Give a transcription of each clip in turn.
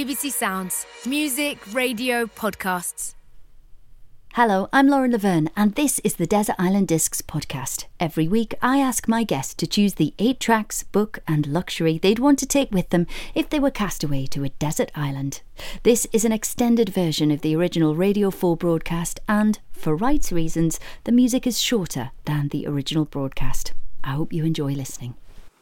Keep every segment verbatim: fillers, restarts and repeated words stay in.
B B C Sounds. Music, radio, podcasts. Hello, I'm Lauren Laverne and this is the Desert Island Discs podcast. Every week I ask my guests to choose the eight tracks, book and luxury they'd want to take with them if they were cast away to a desert island. This is an extended version of the original Radio four broadcast and, for rights reasons, the music is shorter than the original broadcast. I hope you enjoy listening.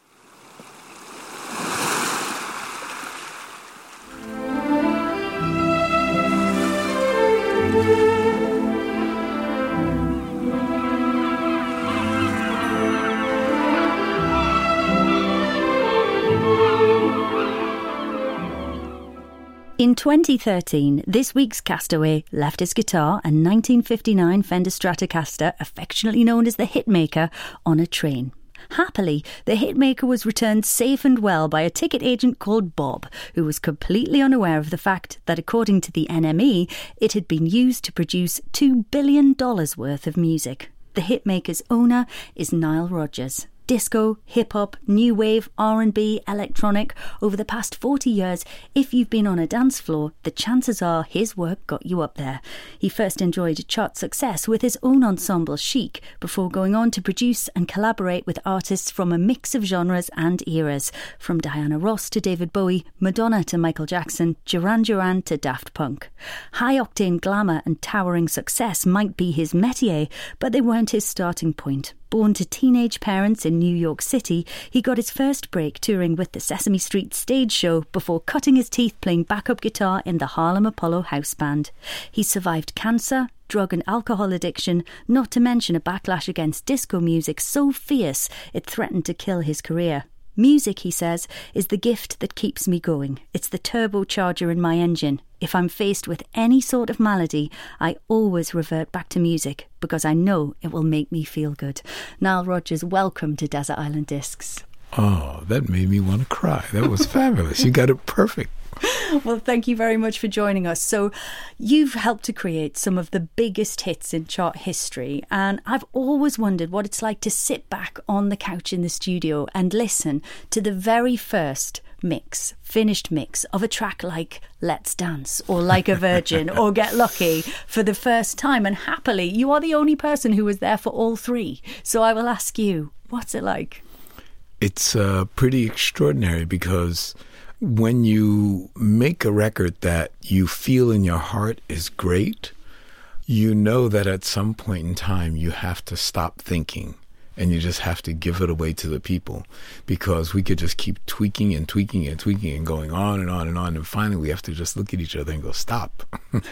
In twenty thirteen, this week's castaway left his guitar and nineteen fifty-nine Fender Stratocaster, affectionately known as the Hitmaker, on a train. Happily, the Hitmaker was returned safe and well by a ticket agent called Bob, who was completely unaware of the fact that, according to the N M E, it had been used to produce two billion dollars worth of music. The Hitmaker's owner is Nile Rodgers. Disco, hip-hop, new wave, R and B, electronic. Over the past forty years, if you've been on a dance floor, the chances are his work got you up there. He first enjoyed chart success with his own ensemble Chic, before going on to produce and collaborate with artists from a mix of genres and eras, from Diana Ross to David Bowie, Madonna to Michael Jackson, Duran Duran to Daft Punk. High-octane glamour and towering success might be his métier, but they weren't his starting point. Born to teenage parents in New York City, he got his first break touring with the Sesame Street stage show before cutting his teeth playing backup guitar in the Harlem Apollo house band. He survived cancer, drug and alcohol addiction, not to mention a backlash against disco music so fierce it threatened to kill his career. Music, he says, is the gift that keeps me going. It's the turbocharger in my engine. If I'm faced with any sort of malady, I always revert back to music because I know it will make me feel good. Nile Rodgers, welcome to Desert Island Discs. Oh, that made me want to cry. That was fabulous. You got it perfect. Well, thank you very much for joining us. So you've helped to create some of the biggest hits in chart history, and I've always wondered what it's like to sit back on the couch in the studio and listen to the very first mix, finished mix of a track like Let's Dance or Like a Virgin or Get Lucky for the first time. And happily, you are the only person who was there for all three. So I will ask you, what's it like? It's uh, pretty extraordinary because when you make a record that you feel in your heart is great, you know that at some point in time you have to stop thinking and you just have to give it away to the people, because we could just keep tweaking and tweaking and tweaking and going on and on and on, and finally we have to just look at each other and go, stop.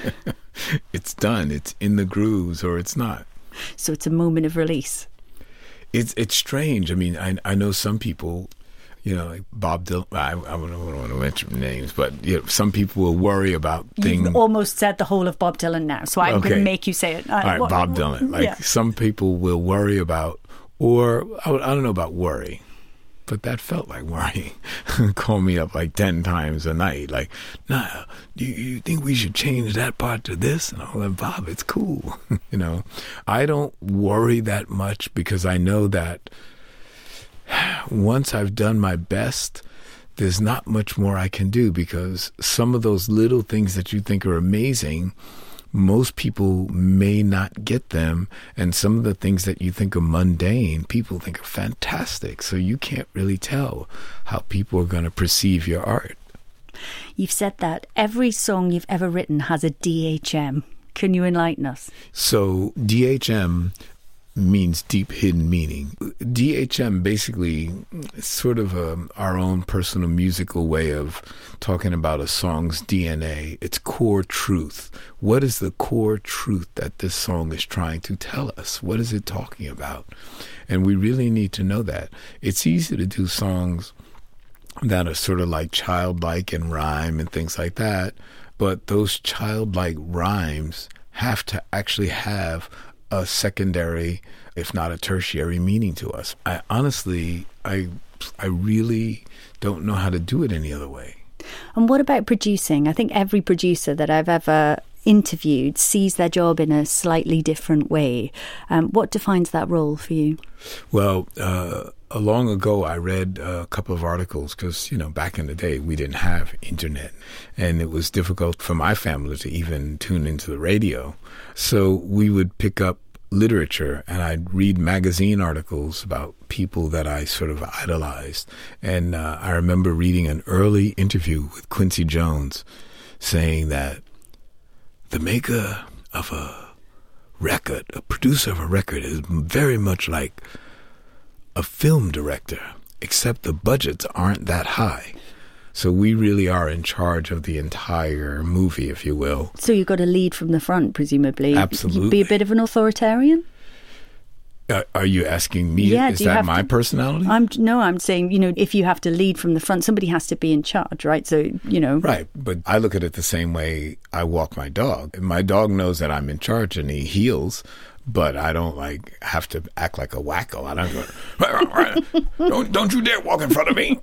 It's done. It's in the grooves or it's not. So it's a moment of release. It's it's strange. I mean, I I know some people, you know, like Bob Dylan. I, I don't, don't want to mention names, but you know, some people will worry about things. You've almost said the whole of Bob Dylan now, so I'm okay. going to make you say it. All right, what, Bob Dylan. Like yeah. Some people will worry about, or I, I don't know about worry, but that felt like worrying. Call me up like ten times a night, like, nah, do you, you think we should change that part to this? And I'm like, Bob, it's cool. You know, I don't worry that much because I know that once I've done my best, there's not much more I can do, because some of those little things that you think are amazing, most people may not get them, and some of the things that you think are mundane, people think are fantastic. So you can't really tell how people are going to perceive your art. You've said that every song you've ever written has a D H M. Can you enlighten us? So D H M means deep hidden meaning. D H M basically is sort of a, our own personal musical way of talking about a song's D N A, its core truth. What is the core truth that this song is trying to tell us? What is it talking about? And we really need to know that. It's easy to do songs that are sort of like childlike and rhyme and things like that, but those childlike rhymes have to actually have a secondary, if not a tertiary meaning to us. I honestly, I, I really don't know how to do it any other way. And what about producing? I think every producer that I've ever interviewed sees their job in a slightly different way. Um, what defines that role for you? Well, uh, long ago, I read a couple of articles because, you know, back in the day, we didn't have internet, and it was difficult for my family to even tune into the radio. So we would pick up literature, and I'd read magazine articles about people that I sort of idolized. And uh, I remember reading an early interview with Quincy Jones saying that the maker of a record, a producer of a record, is very much like a film director, except the budgets aren't that high. So we really are in charge of the entire movie, if you will. So you've got to lead from the front, presumably. Absolutely. You'd be a bit of an authoritarian? Uh, are you asking me? Yeah, is do you that have my to, personality? I'm no, I'm saying, you know, if you have to lead from the front, somebody has to be in charge, right? So, you know. Right, but I look at it the same way I walk my dog. My dog knows that I'm in charge and he heels, but I don't like have to act like a wacko. I don't go, don't, don't you dare walk in front of me.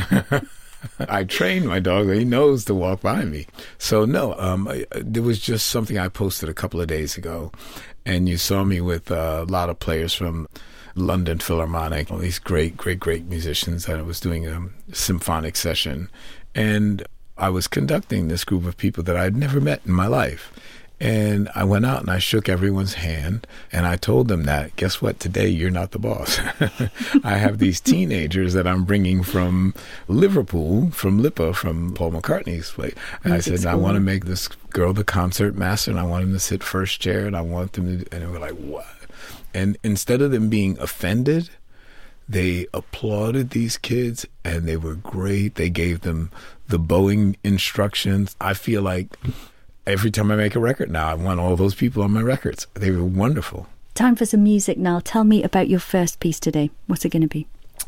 I train my dog. He knows to walk by me. So, no, um, I, there was just something I posted a couple of days ago, and you saw me with uh, a lot of players from London Philharmonic, all these great, great, great musicians, and I was doing a symphonic session, and I was conducting this group of people that I'd never met in my life. And I went out and I shook everyone's hand and I told them that, guess what, today you're not the boss. I have these teenagers that I'm bringing from Liverpool, from Lipa, from Paul McCartney's place. And I said, I want to make this girl the concert master and I want him to sit first chair and I want them to, and they were like, what? And instead of them being offended, they applauded these kids and they were great. They gave them the bowing instructions. I feel like every time I make a record now, I want all those people on my records. They were wonderful. Time for some music now. Tell me about your first piece today. What's it going to be?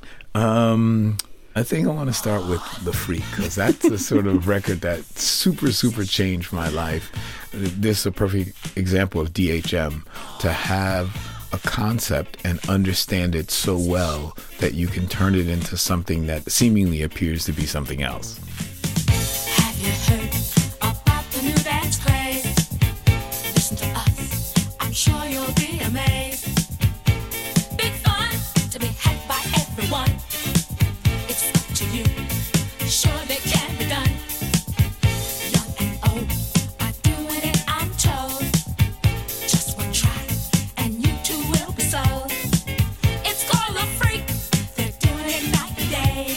Um, I think I want to start with The Freak, because that's the sort of record that super, super changed my life. This is a perfect example of D H M, to have a concept and understand it so well that you can turn it into something that seemingly appears to be something else. Have you heard about the new dance craze? Listen to us, I'm sure you'll be amazed. Big fun to be had by everyone. It's up to you, surely can be done. Young and old are doing it, I'm told. Just one try and you too will be sold. It's called a freak, they're doing it night and day.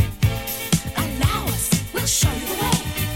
Allow us, we'll show you the way.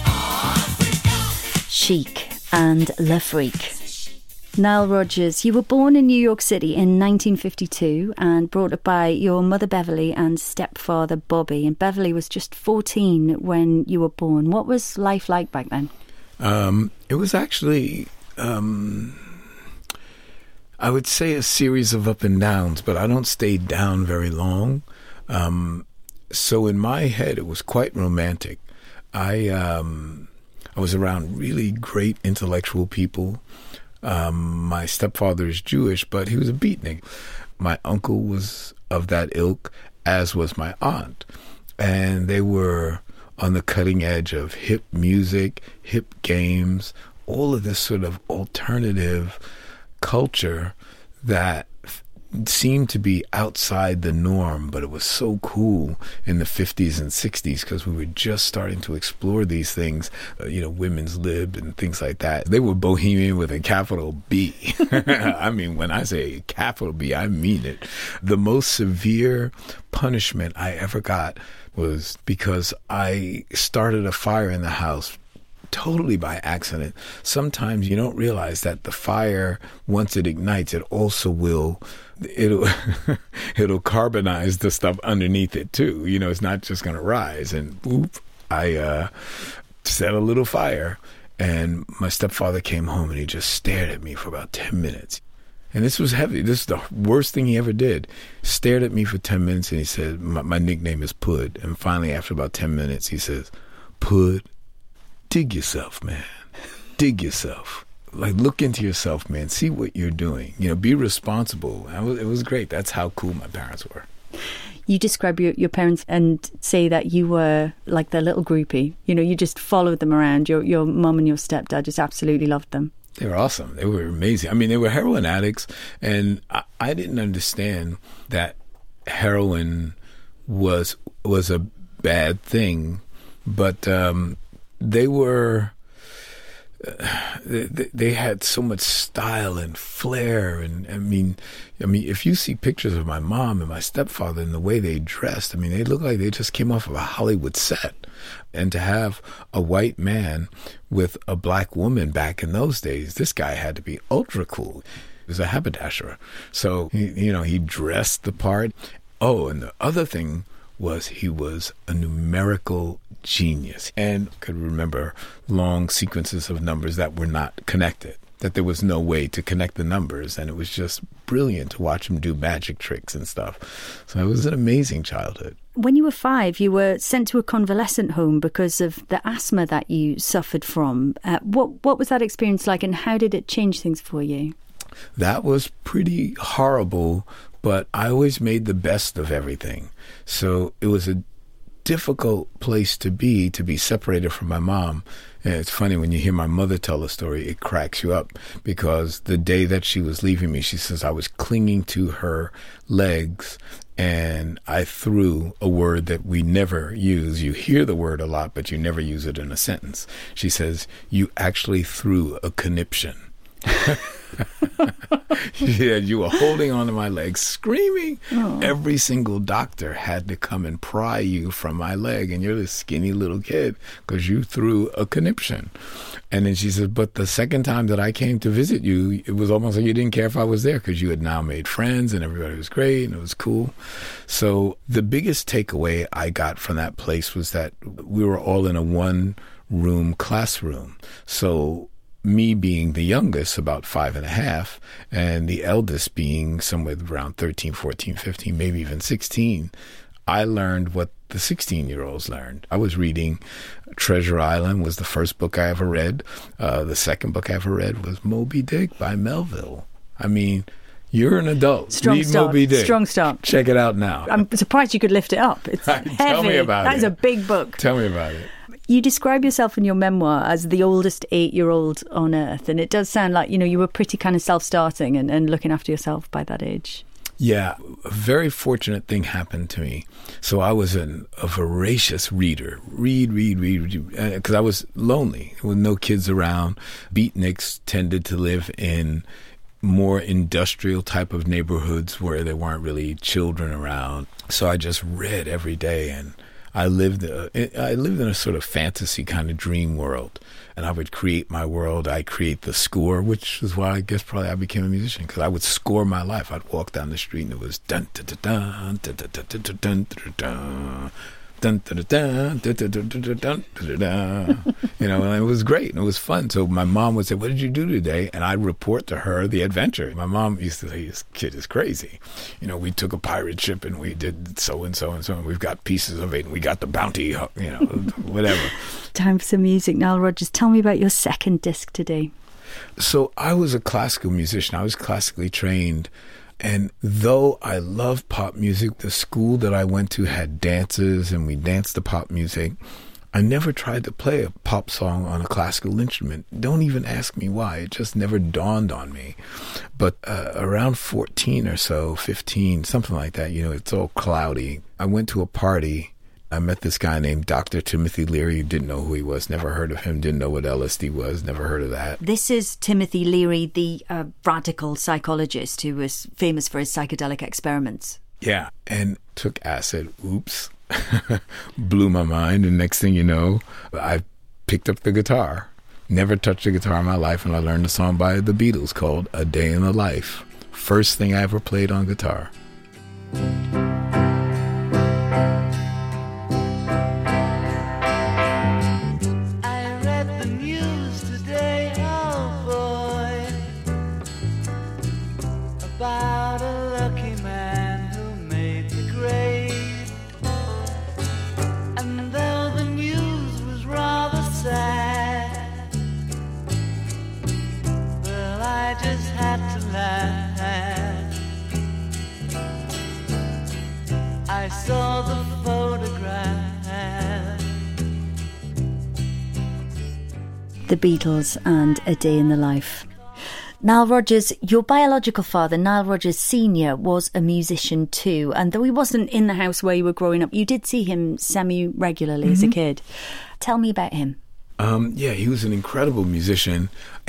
Chic and Le Freak. Nile Rodgers, you were born in New York City in nineteen fifty-two and brought up by your mother Beverly and stepfather Bobby. And Beverly was just fourteen when you were born. What was life like back then? Um, it was actually, um, I would say, a series of up and downs, but I don't stay down very long. Um, so in my head, it was quite romantic. I um, I was around really great intellectual people. Um, my stepfather is Jewish, but he was a beatnik. My uncle was of that ilk, as was my aunt. And they were on the cutting edge of hip music, hip games, all of this sort of alternative culture that seemed to be outside the norm, but it was so cool in the fifties and sixties because we were just starting to explore these things, uh, you know, women's lib and things like that. They were bohemian with a capital B. I mean, when I say capital B, I mean it. The most severe punishment I ever got was because I started a fire in the house totally by accident. Sometimes you don't realize that the fire, once it ignites, it also will it'll it'll carbonize the stuff underneath it too. You know, it's not just going to rise. And whoop, I uh, set a little fire, and my stepfather came home and he just stared at me for about ten minutes. And this was heavy. This is the worst thing he ever did. Stared at me for ten minutes, and he said, my, my nickname is Pud. And finally, after about ten minutes, he says, Pud, dig yourself, man. Dig yourself. Like, look into yourself, man. See what you're doing. You know, be responsible. I was, it was great. That's how cool my parents were. You describe your, your parents and say that you were like their little groupie. You know, you just followed them around. Your your mum and your stepdad just absolutely loved them. They were awesome. They were amazing. I mean, they were heroin addicts, and I, I didn't understand that heroin was was a bad thing, but um, they were. They, they had so much style and flair, and I mean, I mean, if you see pictures of my mom and my stepfather and the way they dressed, I mean, they look like they just came off of a Hollywood set. And to have a white man with a black woman back in those days, this guy had to be ultra cool. He was a haberdasher, so he, you know, he dressed the part. Oh, and the other thing was he was a numerical genius and could remember long sequences of numbers that were not connected, that there was no way to connect the numbers. And it was just brilliant to watch him do magic tricks and stuff. So it was an amazing childhood. When you were five, you were sent to a convalescent home because of the asthma that you suffered from. Uh, what, what was that experience like, and how did it change things for you? That was pretty horrible, but I always made the best of everything. So it was a difficult place to be, to be separated from my mom. And it's funny, when you hear my mother tell the story, it cracks you up, because the day that she was leaving me, she says I was clinging to her legs and I threw a word that we never use. You hear the word a lot, but you never use it in a sentence. She says, you actually threw a conniption. Yeah, you were holding onto my legs, screaming. Aww. Every single doctor had to come and pry you from my leg, and you're this skinny little kid because you threw a conniption. And then she said, but the second time that I came to visit you, it was almost like you didn't care if I was there, because you had now made friends and everybody was great and it was cool. So the biggest takeaway I got from that place was that we were all in a one-room classroom. So me being the youngest, about five and a half, and the eldest being somewhere around thirteen, fourteen, fifteen, maybe even sixteen, I learned what the sixteen-year-olds learned. I was reading Treasure Island was the first book I ever read. Uh, the second book I ever read was Moby Dick by Melville. I mean, you're an adult. Strong Read start. Moby Dick. Strong start. Check it out now. I'm surprised you could lift it up. It's heavy. Tell me about that it. That is a big book. Tell me about it. You describe yourself in your memoir as the oldest eight-year-old on earth, and it does sound like, you know, you were pretty kind of self-starting and, and looking after yourself by that age. Yeah, a very fortunate thing happened to me. So I was an, a voracious reader. Read, read, read, because I was lonely with no kids around. Beatniks tended to live in more industrial type of neighborhoods where there weren't really children around. So I just read every day, and I lived uh, I lived in a sort of fantasy kind of dream world, and I would create my world. I'd create the score, which is why I guess probably I became a musician, because I would score my life. I'd walk down the street and it was dun dun dun dun dun dun dun dun dun dun dun dun dun dun dun, you know, and it was great and it was fun. So my mom would say, "What did you do today?" And I'd report to her the adventure. My mom used to say, "This kid is crazy. You know, we took a pirate ship and we did so and so and so, and we've got pieces of it and we got the bounty, you know, whatever." Time for some music. Nile Rodgers, tell me about your second disc today. So I was a classical musician. I was classically trained. And though I love pop music, the school that I went to had dances and we danced to pop music. I never tried to play a pop song on a classical instrument. Don't even ask me why. It just never dawned on me. But uh, around fourteen or so, fifteen, something like that, you know, it's all cloudy. I went to a party. I met this guy named Doctor Timothy Leary. Didn't know who he was, never heard of him, didn't know what L S D was, never heard of that. This is Timothy Leary, the uh, radical psychologist who was famous for his psychedelic experiments. Yeah, and took acid. Oops. Blew my mind, and next thing you know, I picked up the guitar. Never touched a guitar in my life, and I learned a song by the Beatles called A Day in the Life. First thing I ever played on guitar. About a lucky man who made the grade, and though the news was rather sad, well, I just had to laugh. The Beatles and A Day in the Life. Nile Rodgers, your biological father, Nile Rodgers Senior, was a musician too. And though he wasn't in the house where you were growing up, you did see him semi-regularly mm-hmm. as a kid. Tell me about him. Um, yeah, he was an incredible musician,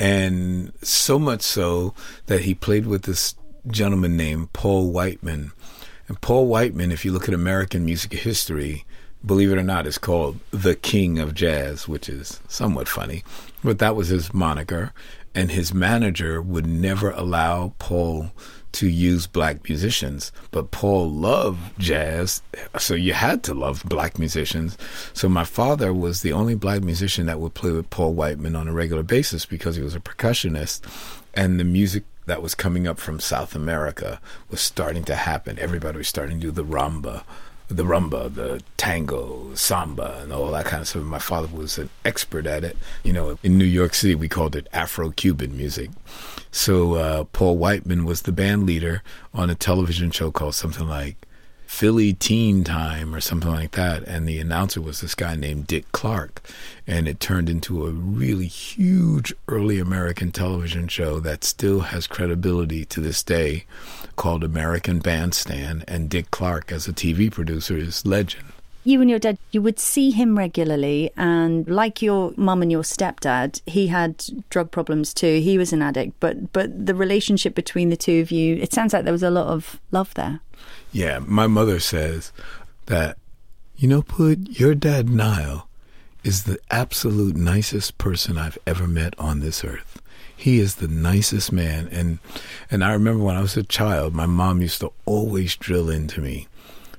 and so much so that he played with this gentleman named Paul Whiteman. And Paul Whiteman, if you look at American music history, believe it or not, is called the King of Jazz, which is somewhat funny. But that was his moniker. And his manager would never allow Paul to use black musicians. But Paul loved jazz, so you had to love black musicians. So my father was the only black musician that would play with Paul Whiteman on a regular basis because he was a percussionist. And the music that was coming up from South America was starting to happen. Everybody was starting to do the rumba. the rumba, the tango, samba, and all that kind of stuff. My father was an expert at it. You know, in New York City, we called it Afro-Cuban music. So uh, Paul Whiteman was the band leader on a television show called something like Philly Teen Time or something like that. And the announcer was this guy named Dick Clark. And it turned into a really huge early American television show that still has credibility to this day, called American Bandstand. And Dick Clark, as a T V producer, is legend. You and your dad, you would see him regularly, and like your mum and your stepdad, he had drug problems too. He was an addict, but but the relationship between the two of you, it sounds like there was a lot of love there. Yeah, my mother says that, you know, Pud, your dad Nile is the absolute nicest person I've ever met on this earth. He is the nicest man. And and I remember when I was a child, my mom used to always drill into me,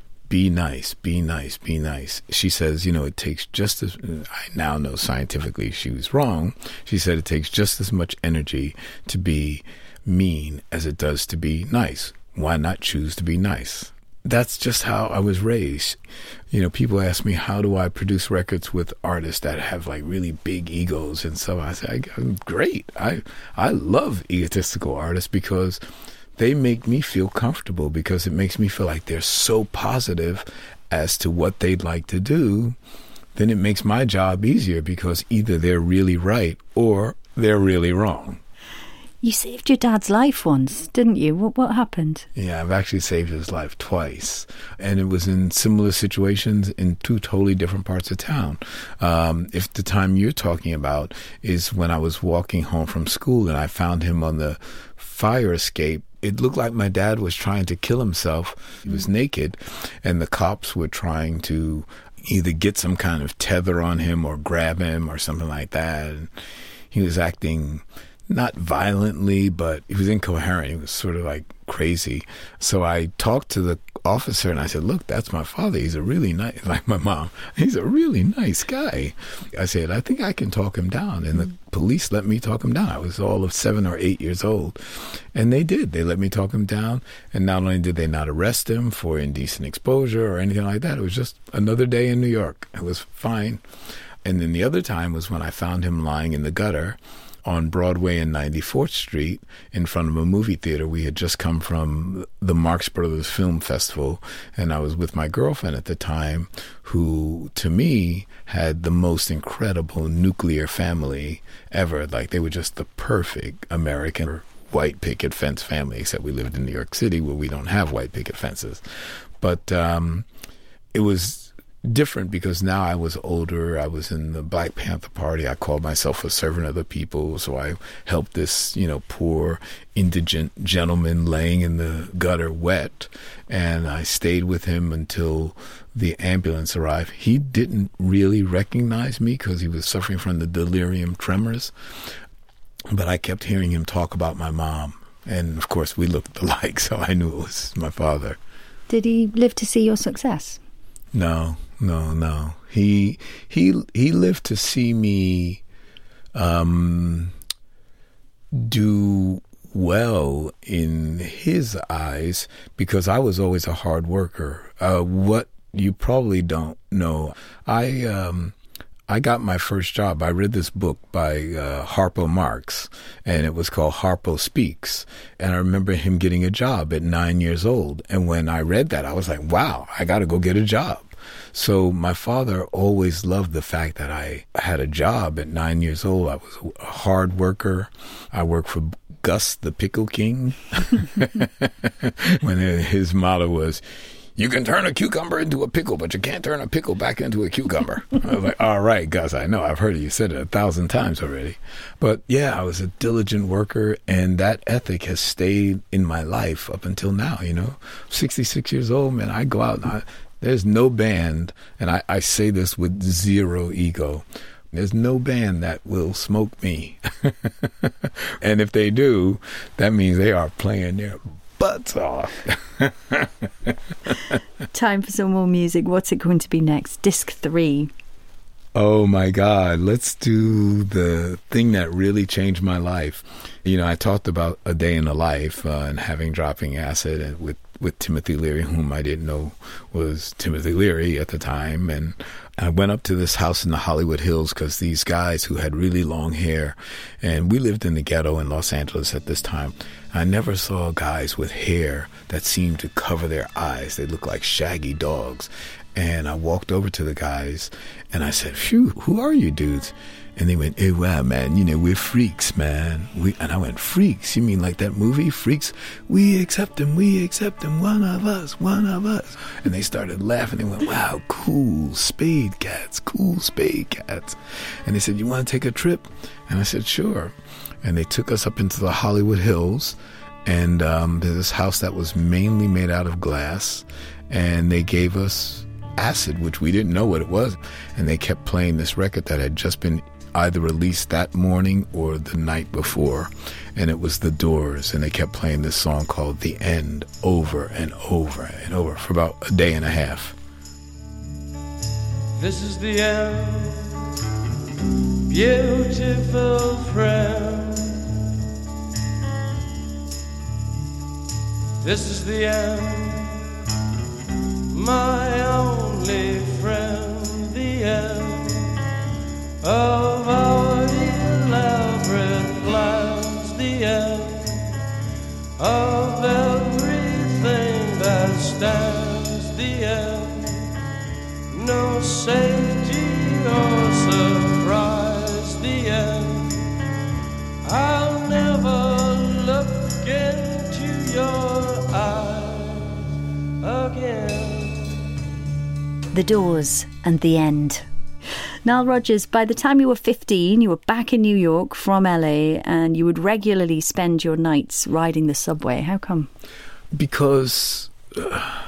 be nice, be nice, be nice. She says, you know, it takes just as, I now know scientifically she was wrong. She said it takes just as much energy to be mean as it does to be nice. Why not choose to be nice? That's just how I was raised. You know, people ask me, how do I produce records with artists that have like really big egos and so I say, I'm great. I I love egotistical artists because they make me feel comfortable, because it makes me feel like they're so positive as to what they'd like to do. Then it makes my job easier because either they're really right or they're really wrong. You saved your dad's life once, didn't you? What what happened? Yeah, I've actually saved his life twice. And it was in similar situations in two totally different parts of town. Um, if the time you're talking about is when I was walking home from school and I found him on the fire escape, it looked like my dad was trying to kill himself. He was naked, and the cops were trying to either get some kind of tether on him or grab him or something like that. And he was acting not violently, but he was incoherent. He was sort of like crazy. So I talked to the officer and I said, look, that's my father. He's a really nice, like my mom, he's a really nice guy. I said, I think I can talk him down. And the police let me talk him down. I was all of seven or eight years old. And they did. They let me talk him down. And not only did they not arrest him for indecent exposure or anything like that, it was just another day in New York. It was fine. And then the other time was when I found him lying in the gutter on Broadway and ninety-fourth Street in front of a movie theater. We had just come from the Marx Brothers Film Festival, and I was with my girlfriend at the time, who, to me, had the most incredible nuclear family ever. Like, they were just the perfect American white picket fence family, except we lived in New York City where we don't have white picket fences. But um, it was different because now I was older. I was in the Black Panther Party. I called myself a servant of the people. So I helped this, you know, poor indigent gentleman laying in the gutter wet. And I stayed with him until the ambulance arrived. He didn't really recognize me because he was suffering from the delirium tremors. But I kept hearing him talk about my mom. And of course, we looked alike, so I knew it was my father. Did he live to see your success? No. No, no. He he he lived to see me um, do well in his eyes because I was always a hard worker. Uh, what you probably don't know, I um, I got my first job. I read this book by uh, Harpo Marx, and it was called Harpo Speaks. And I remember him getting a job at nine years old. And when I read that, I was like, wow, I got to go get a job. So my father always loved the fact that I had a job at nine years old. I was a hard worker. I worked for Gus the Pickle King. When his motto was, you can turn a cucumber into a pickle, but you can't turn a pickle back into a cucumber. I was like, all right, Gus, I know. I've heard you said it a thousand times already. But yeah, I was a diligent worker, and that ethic has stayed in my life up until now, you know. sixty-six years old, man, I go out and I, there's no band, and I, I say this with zero ego, there's no band that will smoke me. And if they do, that means they are playing their butts off. Time for some more music. What's it going to be next? Disc three. Oh my God, let's do the thing that really changed my life. You know, I talked about A Day in the Life uh, and having Dropping Acid and with, with Timothy Leary, whom I didn't know was Timothy Leary at the time. And I went up to this house in the Hollywood Hills because these guys who had really long hair, and we lived in the ghetto in Los Angeles at this time. I never saw guys with hair that seemed to cover their eyes. They looked like shaggy dogs. And I walked over to the guys and I said, phew, who are you dudes? And they went, hey, wow, man, you know, we're freaks, man. We, and I went, freaks? You mean like that movie, Freaks? We accept them, we accept them, one of us, one of us. And they started laughing. They went, wow, cool, spade cats, cool spade cats. And they said, you want to take a trip? And I said, sure. And they took us up into the Hollywood Hills. And um, there's this house that was mainly made out of glass. And they gave us acid, which we didn't know what it was. And they kept playing this record that had just been either released that morning or the night before, and it was The Doors, and they kept playing this song called The End over and over and over for about a day and a half. This is the end, beautiful friend. This is the end, my only friend, the end of our elaborate plans, the end of everything that stands, the end, no safety or surprise, the end, I'll never look into your eyes again. The Doors and The End. Nile Rodgers, by the time you were fifteen, you were back in New York from L A, and you would regularly spend your nights riding the subway. How come? Because uh,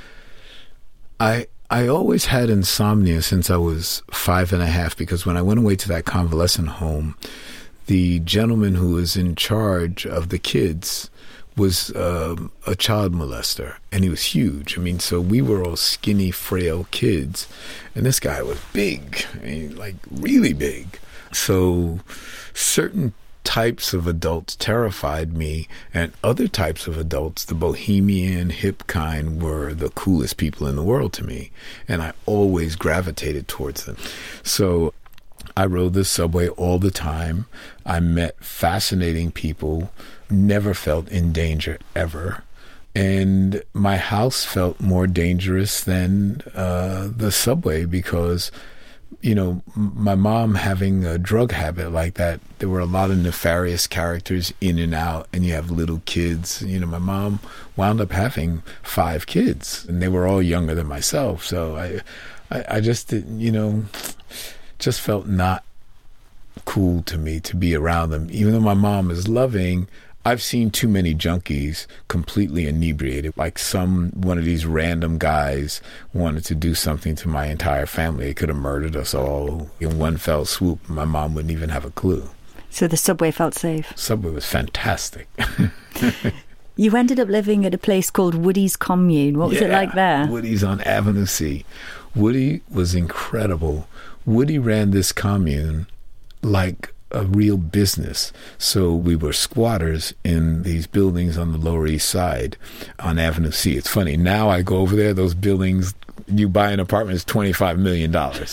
I I always had insomnia since I was five and a half, because when I went away to that convalescent home, the gentleman who was in charge of the kids was um, a child molester, and he was huge. I mean, so we were all skinny, frail kids, and this guy was big, I mean, like really big. So certain types of adults terrified me, and other types of adults, the bohemian, hip kind, were the coolest people in the world to me, and I always gravitated towards them. So I rode the subway all the time. I met fascinating people, never felt in danger ever. And my house felt more dangerous than uh, the subway because, you know, my mom having a drug habit like that, there were a lot of nefarious characters in and out, and you have little kids. You know, my mom wound up having five kids, and they were all younger than myself. So I, I, I just, you know, just felt not cool to me to be around them. Even though my mom is loving, I've seen too many junkies completely inebriated. Like some, one of these random guys wanted to do something to my entire family. They could have murdered us all in one fell swoop. My mom wouldn't even have a clue. So the subway felt safe? Subway was fantastic. You ended up living at a place called Woody's Commune. What was yeah, it like there? Woody's on Avenue C. Woody was incredible. Woody ran this commune like a real business. So we were squatters in these buildings on the Lower East Side on Avenue C. It's funny, now I go over there, those buildings, you buy an apartment, it's twenty-five million dollars.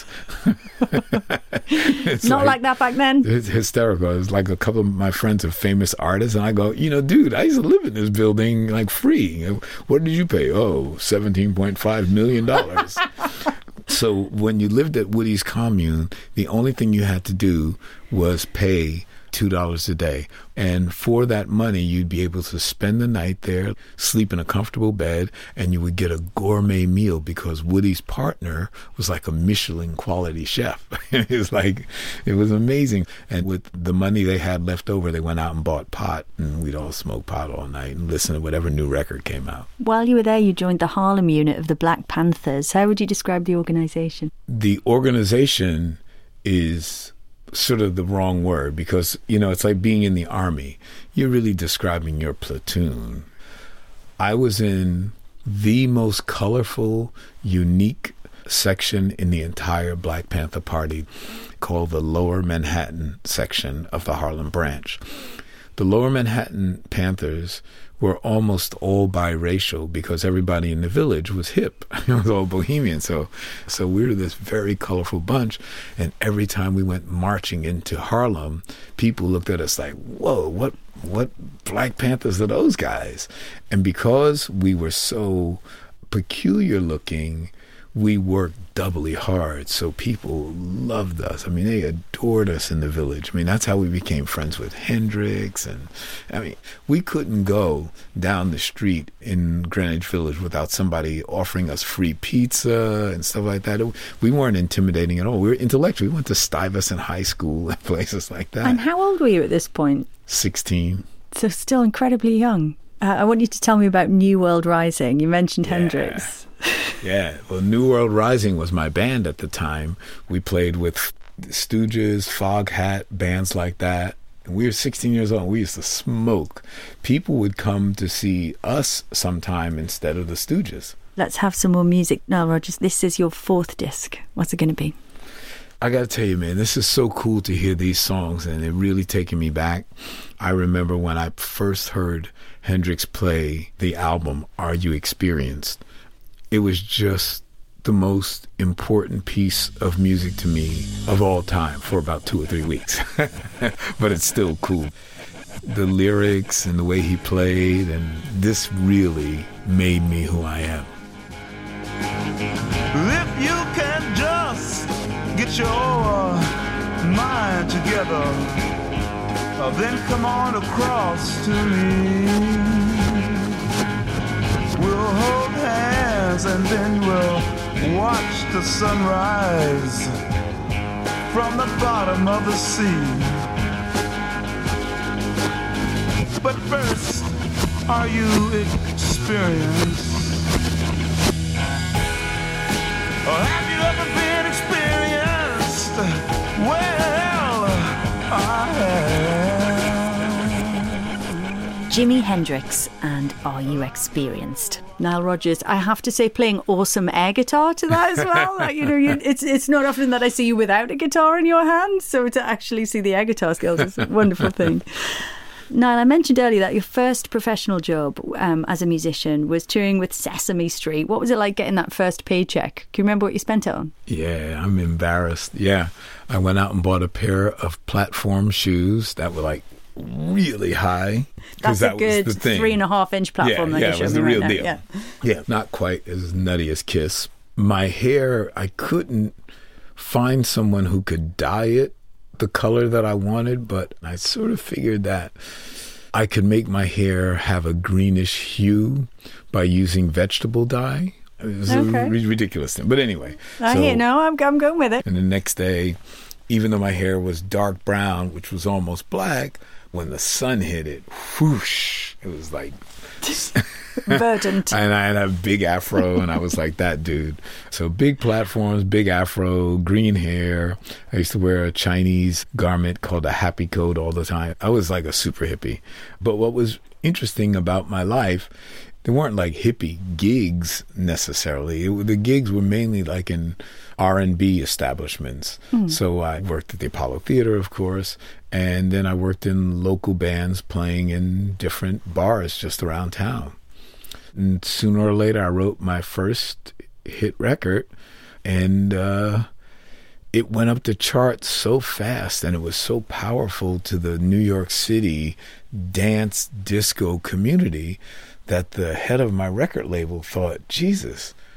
Not like, like that back then. It's hysterical. It's like a couple of my friends are famous artists, and I go, you know, dude, I used to live in this building like free. What did you pay? Oh, seventeen point five million dollars. So when you lived at Woody's Commune, the only thing you had to do was pay two dollars a day. And for that money, you'd be able to spend the night there, sleep in a comfortable bed, and you would get a gourmet meal because Woody's partner was like a Michelin quality chef. It was like, it was amazing. And with the money they had left over, they went out and bought pot, and we'd all smoke pot all night and listen to whatever new record came out. While you were there, you joined the Harlem unit of the Black Panthers. How would you describe the organization? The organization is sort of the wrong word because, you know, it's like being in the Army. You're really describing your platoon. I was in the most colorful, unique section in the entire Black Panther Party called the Lower Manhattan section of the Harlem branch. The Lower Manhattan Panthers were almost all biracial because everybody in the village was hip. It was all bohemian. So so we were this very colorful bunch. And every time we went marching into Harlem, people looked at us like, whoa, what what Black Panthers are those guys? And because we were so peculiar looking, we worked doubly hard. So people loved us. I mean, they adored us in the village. I mean, that's how we became friends with Hendrix. And I mean, we couldn't go down the street in Greenwich Village without somebody offering us free pizza and stuff like that. We weren't intimidating at all. We were intellectual. We went to Stuyvesant High School and places like that. And how old were you at this point? sixteen. So still incredibly young. Uh, I want you to tell me about New World Rising. You mentioned Yeah. Hendrix. Yeah, well, New World Rising was my band at the time. We played with Stooges, Foghat, bands like that. And we were sixteen years old. We used to smoke. People would come to see us sometime instead of the Stooges. Let's have some more music. Nile Rodgers, this is your fourth disc. What's it going to be? I got to tell you, man, this is so cool to hear these songs, and they're really taking me back. I remember when I first heard Hendrix play the album, Are You Experienced? It was just the most important piece of music to me of all time for about two or three weeks. But it's still cool. The lyrics and the way he played, and this really made me who I am. If you can just get your mind together, uh, then come on across to me. We'll hold hands and then we'll watch the sunrise from the bottom of the sea. But first, are you experienced? Or have you ever been experienced? Well, I have. Jimi Hendrix and Are You Experienced? Nile Rodgers, I have to say, playing awesome air guitar to that as well. Like, you know, you, it's it's not often that I see you without a guitar in your hand, so to actually see the air guitar skills is a wonderful thing. Niall, I mentioned earlier that your first professional job um, as a musician was touring with Sesame Street. What was it like getting that first paycheck? Can you remember what you spent it on? Yeah, I'm embarrassed. Yeah, I went out and bought a pair of platform shoes that were like really high. That's that a good was the thing. three and a half inch platform. Yeah, that yeah, you're it was showing the me real right now. deal. Yeah. Yeah, not quite as nutty as Kiss. My hair, I couldn't find someone who could dye it the color that I wanted, but I sort of figured that I could make my hair have a greenish hue by using vegetable dye. It was Okay. a r- ridiculous thing. But anyway. I so- hear, no, I'm, I'm going with it. And the next day, even though my hair was dark brown, which was almost black, when the sun hit it, whoosh, it was like... Verdant. And I had a big afro, and I was like that dude. So big platforms, big afro, green hair. I used to wear a Chinese garment called a happy coat all the time. I was like a super hippie. But what was interesting about my life, they weren't like hippie gigs necessarily. It, the gigs were mainly like in R and B establishments. Mm. So I worked at the Apollo Theater, of course, and then I worked in local bands playing in different bars just around town. And sooner or later, I wrote my first hit record, and uh, it went up the charts so fast, and it was so powerful to the New York City dance disco community that the head of my record label thought, Jesus,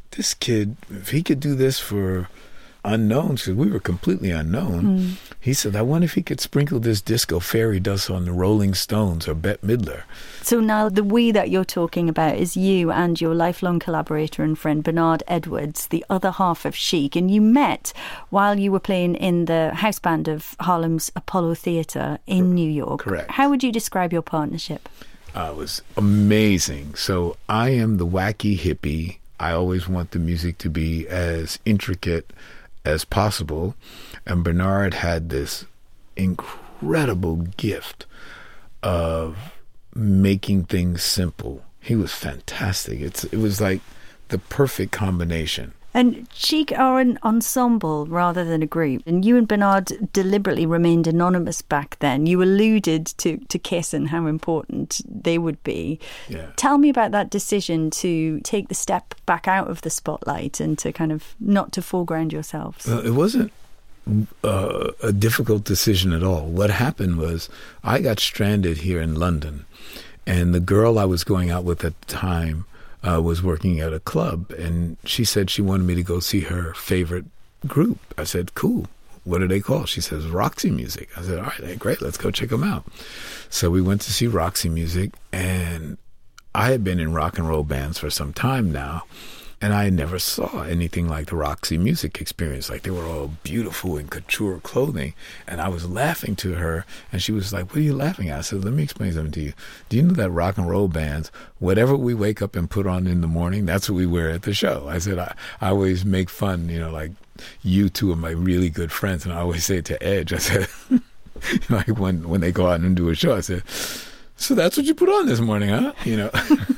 this kid, if he could do this for unknowns, because we were completely unknown, mm. he said, I wonder if he could sprinkle this disco fairy dust on the Rolling Stones or Bette Midler. So now the we that you're talking about is you and your lifelong collaborator and friend Bernard Edwards, the other half of Chic, and you met while you were playing in the house band of Harlem's Apollo Theatre in New York. Correct. How would you describe your partnership? Uh, it was amazing. So I am the wacky hippie. I always want the music to be as intricate as possible. And Bernard had this incredible gift of making things simple. He was fantastic. It's It was like the perfect combination. And Chic are an ensemble rather than a group. And you and Bernard deliberately remained anonymous back then. You alluded to, to Kiss and how important they would be. Yeah. Tell me about that decision to take the step back out of the spotlight and to kind of not to foreground yourselves. Well, it wasn't uh, a difficult decision at all. What happened was I got stranded here in London, and the girl I was going out with at the time Uh, was working at a club, and she said she wanted me to go see her favorite group. I said, cool. What do they call? She says, Roxy Music. I said, all right, great, let's go check them out. So we went to see Roxy Music, and I had been in rock and roll bands for some time now, and I never saw anything like the Roxy Music experience. Like, they were all beautiful in couture clothing, and I was laughing to her, and she was like, what are you laughing at? I said, let me explain something to you. Do you know that rock and roll bands, whatever we wake up and put on in the morning, that's what we wear at the show? I said, I, I always make fun, you know, like, you two are my really good friends, and I always say it to Edge, I said, like, when, when they go out and do a show, I said, so that's what you put on this morning, huh? You know.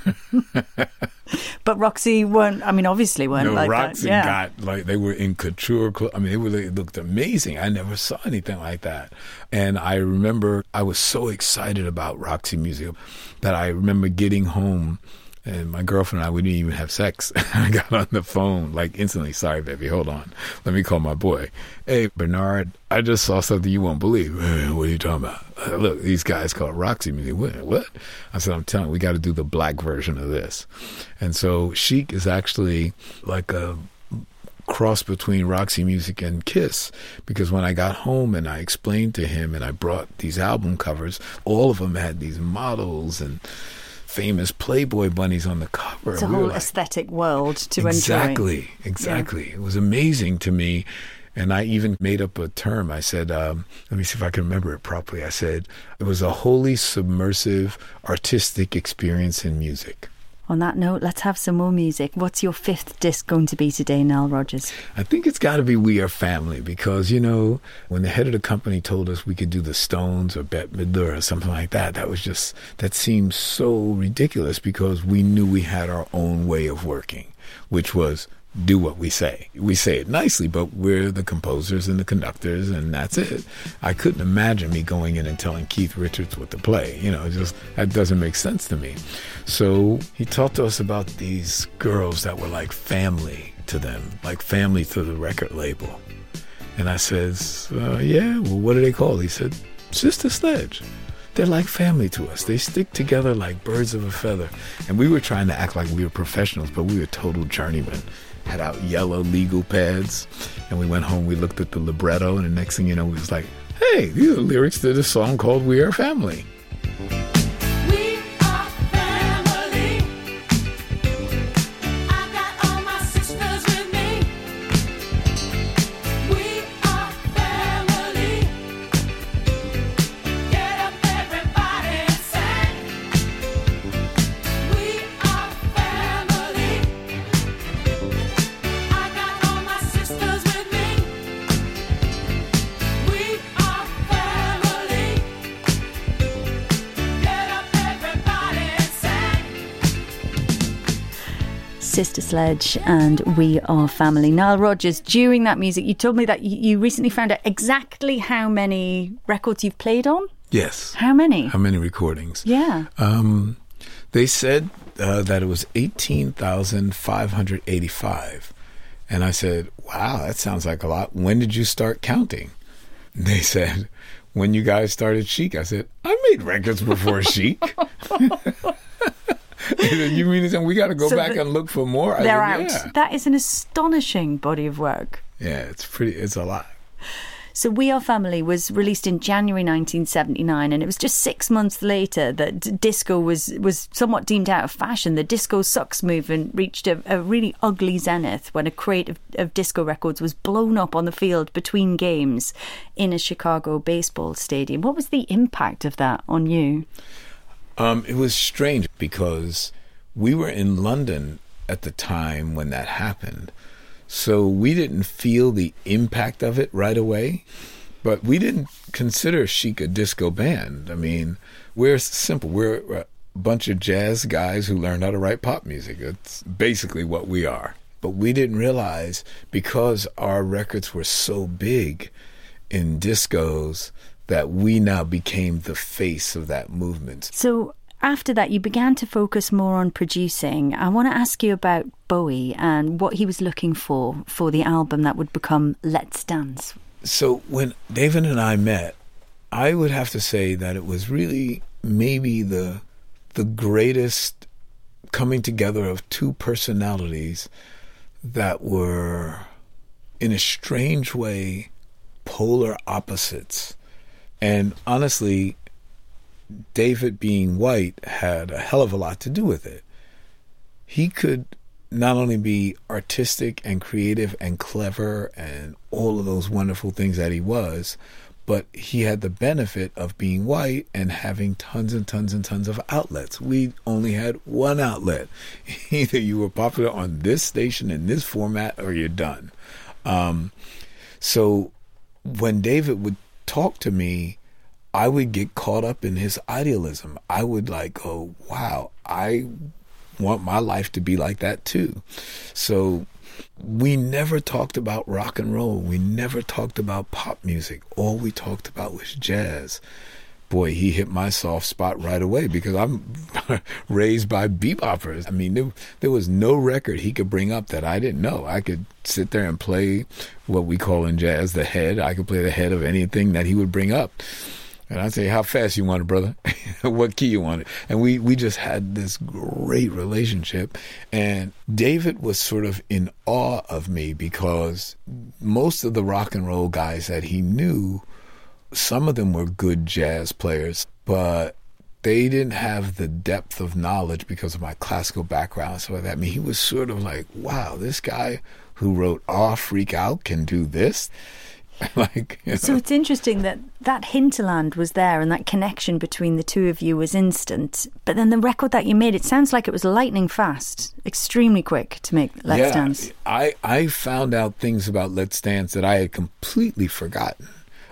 But Roxy weren't, I mean, obviously weren't no, like Roxy that. Yeah. got, like, they were in couture clothes. I mean, they, were, they looked amazing. I never saw anything like that. And I remember I was so excited about Roxy Music that I remember getting home, and my girlfriend and I, we didn't even have sex. I got on the phone, like, instantly, sorry, baby, hold on. Let me call my boy. Hey, Bernard, I just saw something you won't believe. Hey, what are you talking about? Uh, look, these guys call it Roxy Music. What? what? I said, I'm telling you, we got to do the black version of this. And so Chic is actually like a cross between Roxy Music and Kiss, because when I got home and I explained to him and I brought these album covers, all of them had these models and famous Playboy bunnies on the cover. It's a we whole like, aesthetic world to exactly, enjoy. Exactly, exactly. Yeah. It was amazing to me. And I even made up a term. I said, um, let me see if I can remember it properly. I said, it was a wholly submersive artistic experience in music. On that note, let's have some more music. What's your fifth disc going to be today, Nile Rodgers? I think it's got to be We Are Family, because, you know, when the head of the company told us we could do the Stones or Bette Midler or something like that, that was just, that seemed so ridiculous, because we knew we had our own way of working, which was do what we say. We say it nicely, but we're the composers and the conductors, and that's it. I couldn't imagine me going in and telling Keith Richards what to play. You know, just that doesn't make sense to me. So he talked to us about these girls that were like family to them, like family to the record label. And I says, uh, yeah, well, what are they called? He said, Sister Sledge. They're like family to us. They stick together like birds of a feather. And we were trying to act like we were professionals, but we were total journeymen. Had out yellow legal pads, and we went home, we looked at the libretto, and the next thing you know, we was like, hey, these are lyrics to this song called We Are Family. Sister Sledge and We Are Family. Nile Rodgers, during that music, you told me that you recently found out exactly how many records you've played on? Yes. How many? How many recordings? Yeah. Um, they said uh, that it was eighteen thousand five hundred eighty-five. And I said, wow, that sounds like a lot. When did you start counting? And they said, when you guys started Chic. I said, I made records before Chic. You mean to say we got to go So back the- and look for more? I They're said, out. Yeah. That is an astonishing body of work. Yeah, it's pretty. It's a lot. So We Are Family was released in January nineteen seventy-nine, and it was just six months later that d- disco was, was somewhat deemed out of fashion. The disco sucks movement reached a, a really ugly zenith when a crate of, of disco records was blown up on the field between games in a Chicago baseball stadium. What was the impact of that on you? Um, it was strange because we were in London at the time when that happened. So we didn't feel the impact of it right away, but we didn't consider Chic a disco band. I mean, we're simple. We're a bunch of jazz guys who learned how to write pop music. That's basically what we are. But we didn't realize, because our records were so big in discos, that we now became the face of that movement. So after that, you began to focus more on producing. I want to ask you about Bowie and what he was looking for for the album that would become Let's Dance. So when David and I met, I would have to say that it was really maybe the the greatest coming together of two personalities that were, in a strange way, polar opposites. And honestly, David being white had a hell of a lot to do with it. He could not only be artistic and creative and clever and all of those wonderful things that he was, but he had the benefit of being white and having tons and tons and tons of outlets. We only had one outlet. Either you were popular on this station in this format or you're done. Um, so when David would talk to me, I would get caught up in his idealism. I would like go, wow, I want my life to be like that too. So we never talked about rock and roll. We never talked about pop music. All we talked about was jazz. Boy, he hit my soft spot right away because I'm raised by beboppers. I mean, there, there was no record he could bring up that I didn't know. I could sit there and play what we call in jazz the head. I could play the head of anything that he would bring up. And I'd say, how fast you want it, brother? What key you want it? And we, we just had this great relationship. And David was sort of in awe of me because most of the rock and roll guys that he knew, some of them were good jazz players, but they didn't have the depth of knowledge because of my classical background. So that, I mean, he was sort of like, wow, this guy who wrote Aw, Freak Out can do this. Like, you know. So it's interesting that that hinterland was there and that connection between the two of you was instant. But then the record that you made, it sounds like it was lightning fast, extremely quick to make Let's yeah, Dance. I, I found out things about Let's Dance that I had completely forgotten.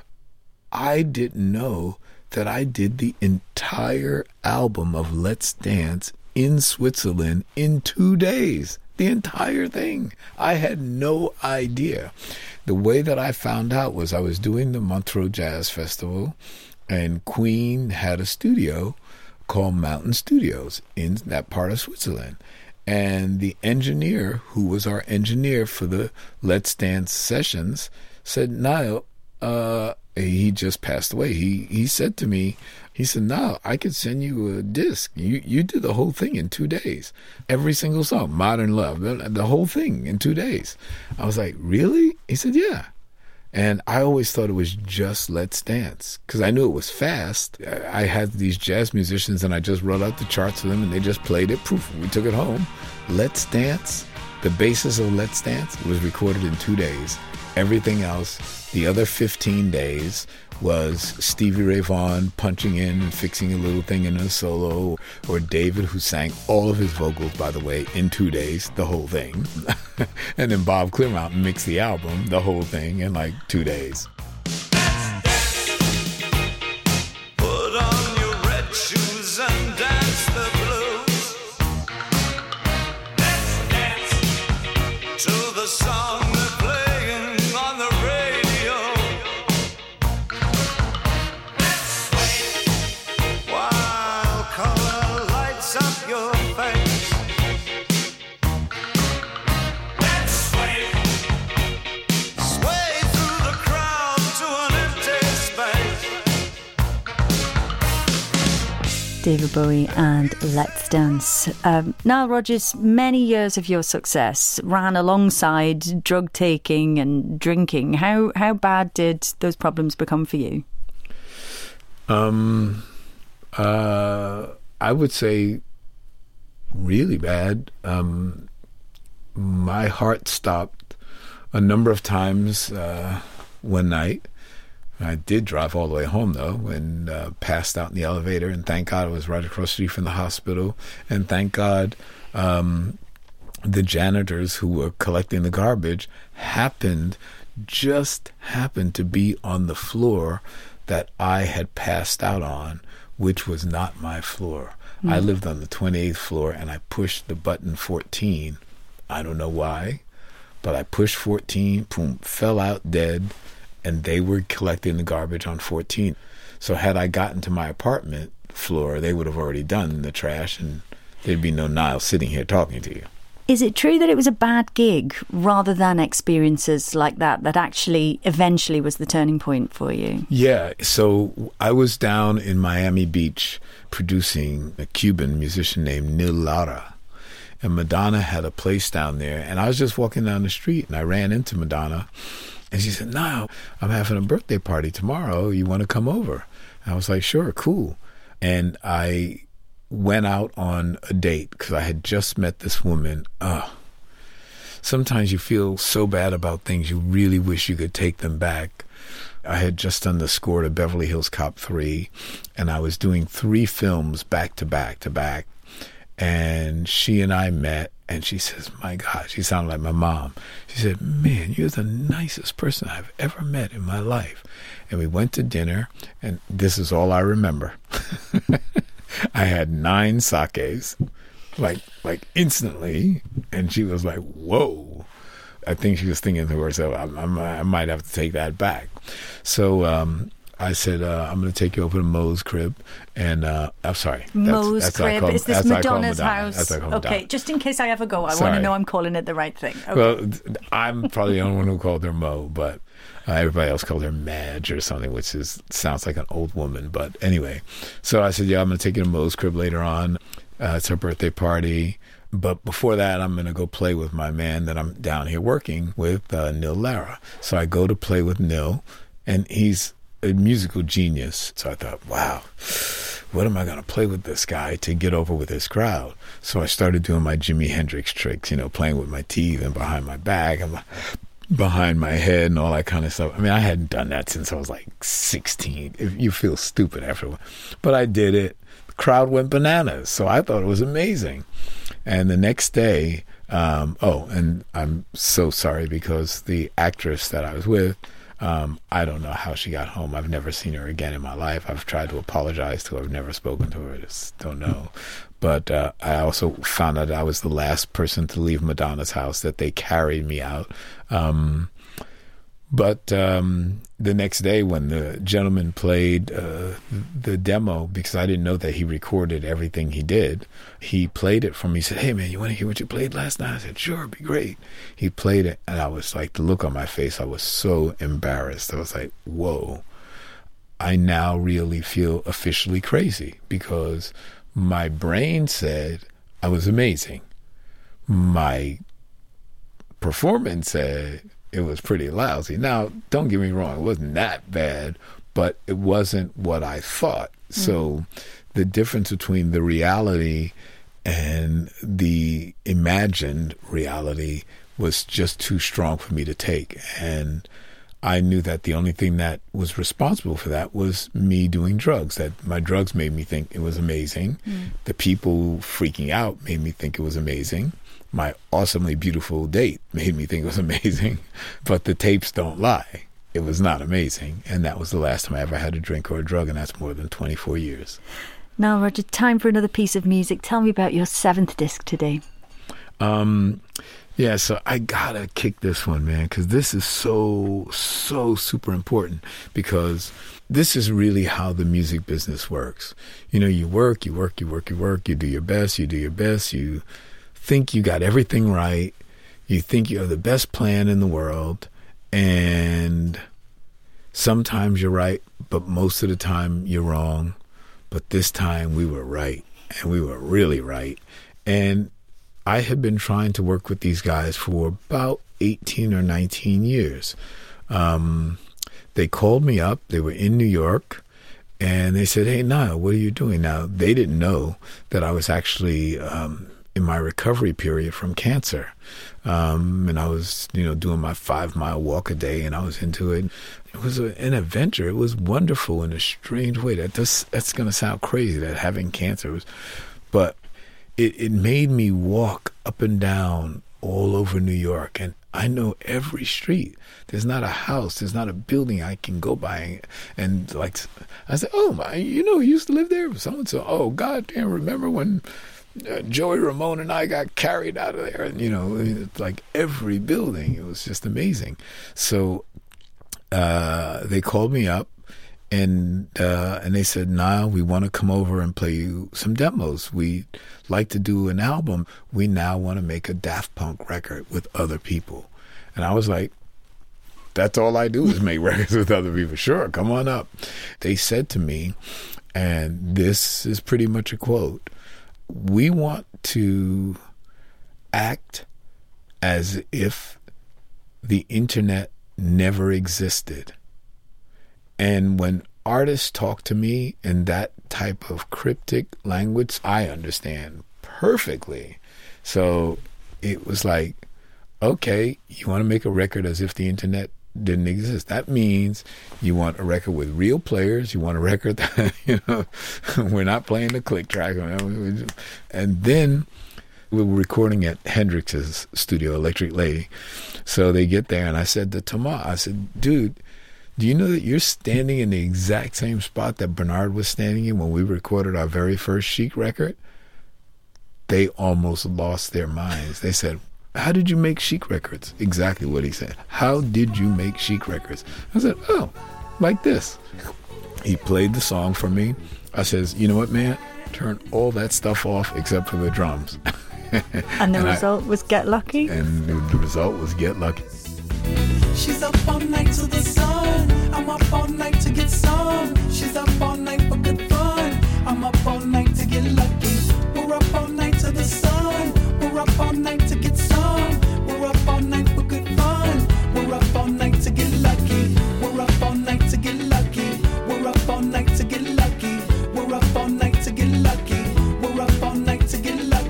I didn't know that I did the entire album of Let's Dance in Switzerland in two days. The entire thing. I had no idea. The way that I found out was I was doing the Montreux Jazz Festival, and Queen had a studio called Mountain Studios in that part of Switzerland. And the engineer, who was our engineer for the Let's Dance sessions, said, Niall, uh, he just passed away. He he said to me, he said, Niall, I could send you a disc. You you did the whole thing in two days. Every single song, Modern Love, the whole thing in two days. I was like, really? He said, yeah. And I always thought it was just Let's Dance because I knew it was fast. I had these jazz musicians and I just wrote out the charts for them and they just played it. Proof. We took it home. Let's Dance, the basis of Let's Dance was recorded in two days. Everything else, the other fifteen days, was Stevie Ray Vaughan punching in and fixing a little thing in a solo, or David, who sang all of his vocals, by the way, in two days, the whole thing. And then Bob Clearmountain mixed the album, the whole thing, in like two days. Put on your red shoes and dance the blues. Let's dance to the song they're playing on the radio. Let's sway while color lights up your face. Let's sway, sway through the crowd David Bowie and Let's Dance. Um, Nile Rodgers, many years of your success ran alongside drug taking and drinking. How how bad did those problems become for you? Um, uh, I would say really bad. Um, my heart stopped a number of times uh, one night. I did drive all the way home, though, and uh, passed out in the elevator, and thank God I was right across the street from the hospital, and thank God um, the janitors who were collecting the garbage happened, just happened to be on the floor that I had passed out on, which was not my floor. Mm. I lived on the twenty-eighth floor, and I pushed the button fourteen. I don't know why, but I pushed fourteen, boom, fell out dead, and they were collecting the garbage on fourteen. So had I gotten to my apartment floor, they would have already done the trash, and there'd be no Nile sitting here talking to you. Is it true that it was a bad gig rather than experiences like that that actually eventually was the turning point for you? Yeah. So I was down in Miami Beach producing a Cuban musician named Nil Lara. And Madonna had a place down there. And I was just walking down the street, and I ran into Madonna. And she said, "Niall, I'm having a birthday party tomorrow. You want to come over?" And I was like, "Sure, cool." And I went out on a date because I had just met this woman. Oh, sometimes you feel so bad about things you really wish you could take them back. I had just done the score to Beverly Hills Cop three, and I was doing three films back to back to back. And she and I met, and she says, my God, she sounded like my mom. She said, "Man, you're the nicest person I've ever met in my life." And we went to dinner, and this is all I remember. I had nine sakes, like like instantly, and she was like, "Whoa!" I think she was thinking to herself, I, I, I might have to take that back. So um, I said, uh, "I'm going to take you over to Mo's crib," and uh, I'm sorry, Mo's that's, that's crib call, is this Madonna's Madonna. house? That's okay, Madonna. Just in case I ever go, I Sorry. want to know I'm calling it the right thing. Okay. Well, I'm probably the only one who called her Mo, but uh, everybody else called her Madge or something, which is sounds like an old woman. But anyway, so I said, "Yeah, I'm going to take you to Mo's crib later on. Uh, it's her birthday party. But before that, I'm going to go play with my man that I'm down here working with, uh, Nil Lara." So I go to play with Nil, and he's a musical genius. So I thought, wow, what am I going to play with this guy to get over with his crowd? So I started doing my Jimi Hendrix tricks, you know, playing with my teeth and behind my back and behind my head and all that kind of stuff. I mean, I hadn't done that since I was like sixteen. If you feel stupid afterward. But I did it. The crowd went bananas. So I thought it was amazing. And the next day, um, oh, and I'm so sorry because the actress that I was with, Um, I don't know how she got home. I've never seen her again in my life. I've tried to apologize to her. I've never spoken to her. I just don't know. But uh, I also found out I was the last person to leave Madonna's house, that they carried me out. Um, but um, the next day when the gentleman played uh, the demo, because I didn't know that he recorded everything he did, he played it for me. He said, "Hey, man, you want to hear what you played last night?" I said, "Sure, it'd be great." He played it, and I was like, the look on my face, I was so embarrassed. I was like, whoa, I now really feel officially crazy, because my brain said I was amazing. My performance said it was pretty lousy. Now, don't get me wrong, it wasn't that bad, but it wasn't what I thought. Mm. So the difference between the reality and the imagined reality was just too strong for me to take. And I knew that the only thing that was responsible for that was me doing drugs, that my drugs made me think it was amazing. Mm. The people freaking out made me think it was amazing. My awesomely beautiful date made me think it was amazing. But the tapes don't lie. It was not amazing. And that was the last time I ever had a drink or a drug, and that's more than twenty-four years. Now, Roger, time for another piece of music. Tell me about your seventh disc today. Um, yeah, so I gotta kick this one, man, because this is so, so super important, because this is really how the music business works. You know, you work, you work, you work, you work, you do your best, you do your best, you think you got everything right, you think you have the best plan in the world, and sometimes you're right, but most of the time you're wrong. but this time we were right, and we were really right. And I had been trying to work with these guys for about eighteen or nineteen years. Um, they called me up. They were in New York, and they said, "Hey, Niall, what are you doing?" Now, they didn't know that I was actually um, in my recovery period from cancer. Um, and I was, you know, doing my five-mile walk a day, and I was into it. It was a, an adventure. It was wonderful in a strange way. That does, that's going to sound crazy, that having cancer was, but it, it made me walk up and down all over New York, and I know every street. There's not a house, there's not a building I can go by. And like, I said, "Oh my, you know, he used to live there." Someone said, "Oh, God damn, remember when uh, Joey Ramone and I got carried out of there?" And, you know, it's like every building. It was just amazing. So uh, they called me up. And uh, and they said, "Niall, we want to come over and play you some demos. We'd like to do an album. We now want to make a Daft Punk record with other people." And I was like, "That's all I do is make records with other people. Sure, come on up." They said to me, and this is pretty much a quote, "We want to act as if the internet never existed." And when artists talk to me in that type of cryptic language, I understand perfectly. So it was like, okay, you want to make a record as if the internet didn't exist. That means you want a record with real players. You want a record that, you know, we're not playing the click track. And then we were recording at Hendrix's studio, Electric Lady. So they get there, and I said to Tomas, I said, "Dude, do you know that you're standing in the exact same spot that Bernard was standing in when we recorded our very first Chic record?" They almost lost their minds. They said, "How did you make Chic records?" Exactly what he said. "How did you make Chic records?" I said, "Oh, like this." He played the song for me. I says, "You know what, man? Turn all that stuff off except for the drums." And the and result I, was Get Lucky? And the, the result was Get Lucky. She's up all night to the sun. I'm up all night to get some. She's up all night for good fun. I'm up all night to get lucky. We're up all night to the sun. We're up all night to get some. We're up all night for good fun. We're up all night to get lucky. We're up all night to get lucky. We're up all night to get lucky. We're up all night to get lucky. We're up all night to get lucky.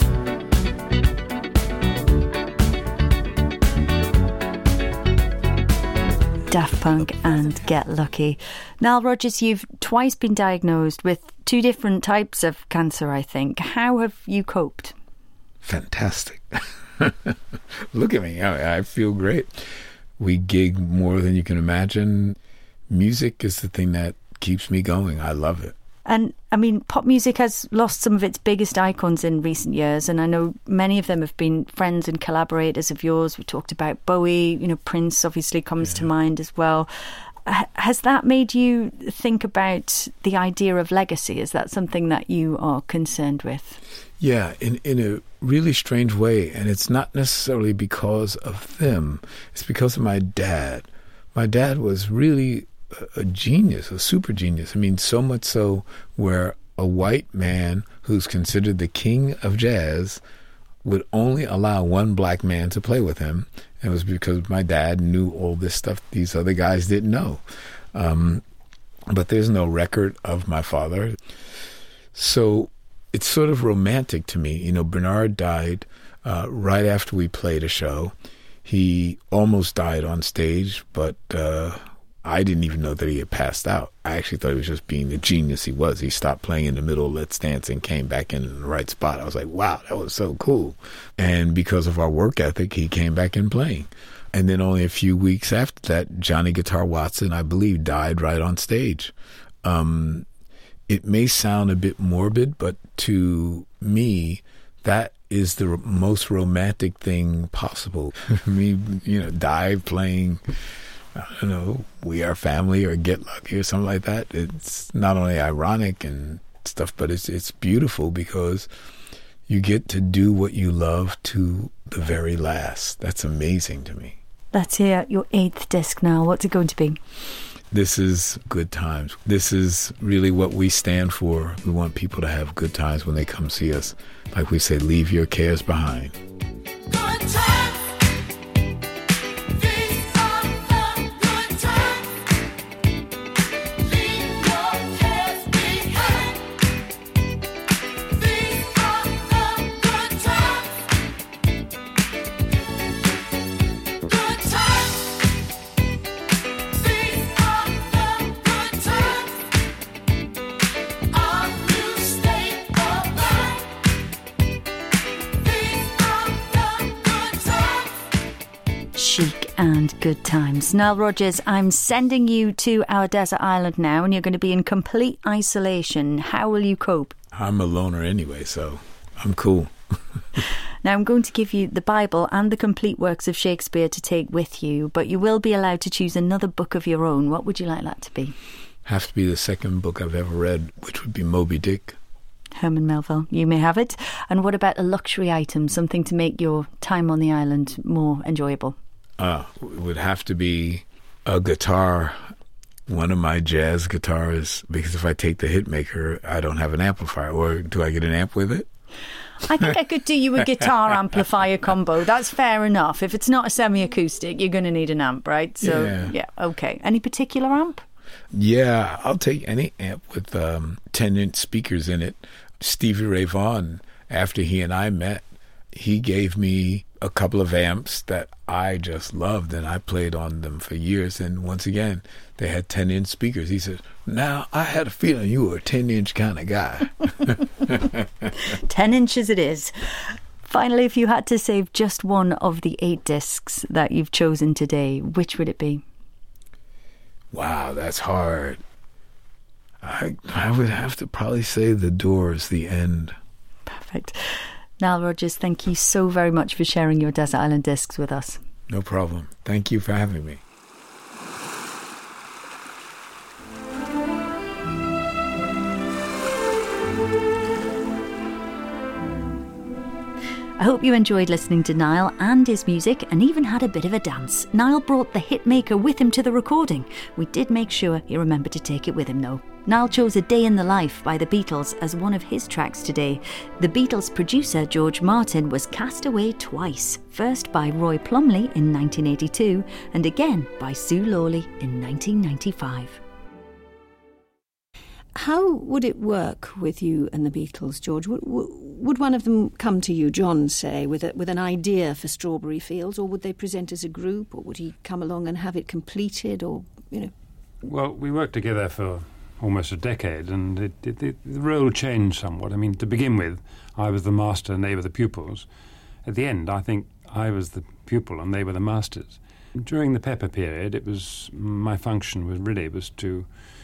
Daft Punk and Get Lucky. Niall Rodgers, you've twice been diagnosed with two different types of cancer, I think. How have you coped? Fantastic. Look at me. I, I feel great. We gig more than you can imagine. Music is the thing that keeps me going. I love it. And, I mean, pop music has lost some of its biggest icons in recent years, and I know many of them have been friends and collaborators of yours. We talked about Bowie, you know, Prince obviously comes yeah. to mind as well. H- has that made you think about the idea of legacy? Is that something that you are concerned with? Yeah, in, in a really strange way, and it's not necessarily because of them. It's because of my dad. My dad was really a genius, a super genius. I mean, so much so where a white man who's considered the king of jazz would only allow one black man to play with him. And it was because my dad knew all this stuff these other guys didn't know. Um, but there's no record of my father. So it's sort of romantic to me. You know, Bernard died uh, right after we played a show. He almost died on stage, but uh, I didn't even know that he had passed out. I actually thought he was just being the genius he was. He stopped playing in the middle of Let's Dance and came back in, in the right spot. I was like, wow, that was so cool. And because of our work ethic, he came back in playing. And then only a few weeks after that, Johnny Guitar Watson, I believe, died right on stage. Um, it may sound a bit morbid, but to me, that is the r- most romantic thing possible. Me, you know, die playing, I don't know, We Are Family or Get Lucky or something like that. It's not only ironic and stuff, but it's it's beautiful because you get to do what you love to the very last. That's amazing to me. Let's hear your eighth disc now. What's it going to be? This is good times. This is really what we stand for. We want people to have good times when they come see us. Like we say, leave your cares behind. Good times. These are the good times. Leave your cares behind. These are the good times. Good times. These are the good times. Our new state of mind. These are the good times. Chic and good times. Nile Rodgers, I'm sending you to our desert island now, and you're going to be in complete isolation. How will you cope? I'm a loner anyway, so I'm cool. Now, I'm going to give you the Bible and the complete works of Shakespeare to take with you, but you will be allowed to choose another book of your own. What would you like that to be? Has to be the second book I've ever read, which would be Moby Dick. Herman Melville, you may have it. And what about a luxury item, something to make your time on the island more enjoyable? Uh, it would have to be a guitar, one of my jazz guitars, because if I take the Hitmaker, I don't have an amplifier. Or do I get an amp with it? I think I could do you a guitar amplifier combo. That's fair enough. If it's not a semi-acoustic, you're going to need an amp, right? So, Yeah. yeah, okay. Any particular amp? Yeah, I'll take any amp with um, ten-inch speakers in it. Stevie Ray Vaughan, after he and I met, he gave me a couple of amps that I just loved, and I played on them for years. And once again, they had ten-inch speakers. He said, now, I had a feeling you were a ten-inch kind of guy. Ten inches it is. Finally, if you had to save just one of the eight discs that you've chosen today, which would it be? Wow, that's hard. I I would have to probably say The Doors, The End. Perfect. Nile Rodgers, thank you so very much for sharing your Desert Island Discs with us. No problem. Thank you for having me. I hope you enjoyed listening to Niall and his music and even had a bit of a dance. Niall brought the Hitmaker with him to the recording. We did make sure he remembered to take it with him though. Niall chose A Day in the Life by the Beatles as one of his tracks today. The Beatles' producer George Martin was cast away twice, first by Roy Plumley in nineteen eighty-two and again by Sue Lawley in nineteen ninety-five. How would it work with you and the Beatles, George? Would, would one of them come to you, John, say, with a, with an idea for Strawberry Fields, or would they present as a group, or would he come along and have it completed, or, you know? Well, we worked together for almost a decade, and it, it, it, the role changed somewhat. I mean, to begin with, I was the master and they were the pupils. At the end, I think I was the pupil and they were the masters. During the Pepper period, it was my function was really was to